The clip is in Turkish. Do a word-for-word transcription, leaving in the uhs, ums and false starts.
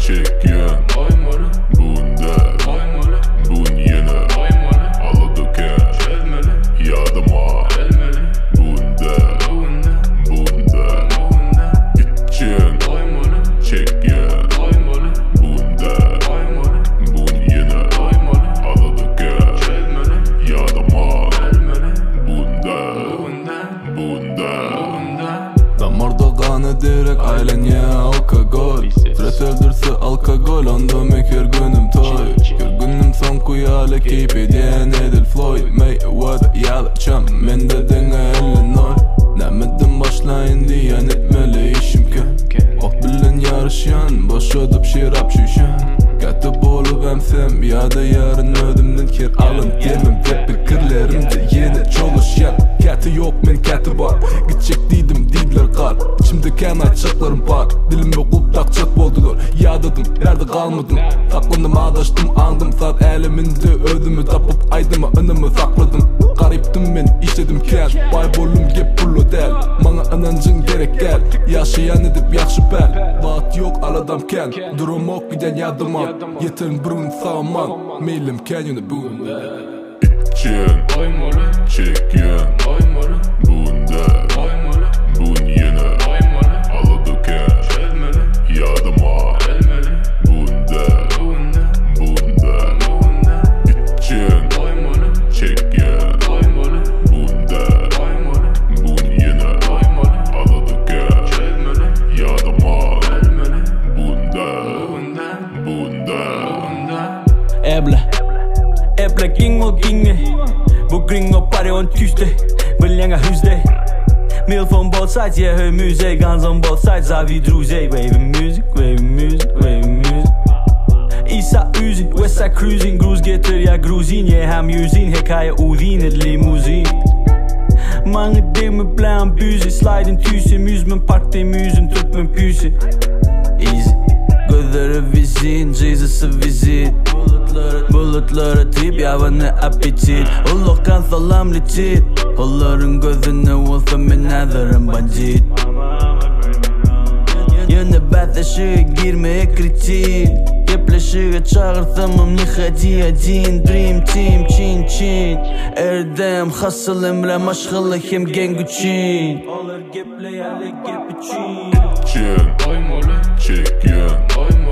çeken bunda bun yine aladıken yadıma bunda bunda gideceksin çeken bunda bun yine aladıken yadıma bunda bunda damarda kanı direk ailen ya alkogol Stres öldürse alkogol onda mekir günüm toy Kür günüm son kuyale keyip ediyen Edil Floyd Mayweather yalı çam men de denge Illinois Nemedim başlayın diyen etmeli işim ki Ok bilen yarışyan boş ödüp şirap şişen Katip olup emsem ya da yarın ödümden kir alın demem Tepe kirlerimde yine çalışyan Kati yok men kati var Gidecek dedim deydiler kar İçimde kendi açıklarım var Dilime kulp takacak oldular Yadadım nerede kalmadım Taklandım adaştım andım Saat eliminde ödümü tapıp aydıma önümü sakladım Gariptim ben işledim kel Baybolum gep pullu del Bana anancın gerek gel Yaşayan edip yaxşı bel Vaat yok aladam ken Durum ok giden yadıma Yetin burun sağman Meylim kenyonu bunda İçen çeken bunda bun yine aladıken yadıma bunda bunda İçen çeken bunda bun yine aladıken yadıma bunda bunda Äble Äble gingo ginge Bu gringo party on Tuesday Vill gärna hus dig Meal from both sides, yeah, hör musik Guns on both sides, har vi drusig Wavy music, wavy music, wavy music Isa Uzi, Westside cruising Gruz getir ya gruzin, yeah, hem yüzin Hekaye udin, et limousin Mange dimmer bland busy Sliding tyse, mus men party musen Trupp men pyse Easy Gödere vizin, Jesus'ı visit Bulutlara trip, yavanı appetit Allah kan salam lichit Onların gözüne olsa men nazarım bandit Yine batışığı girmeye kritik Yaplaşığı çağırsamam ne hadi adin Dream team çin çin Erdem hasıl emre maşgılı hem gen güçin Olur geple yerle gep için İçen çeken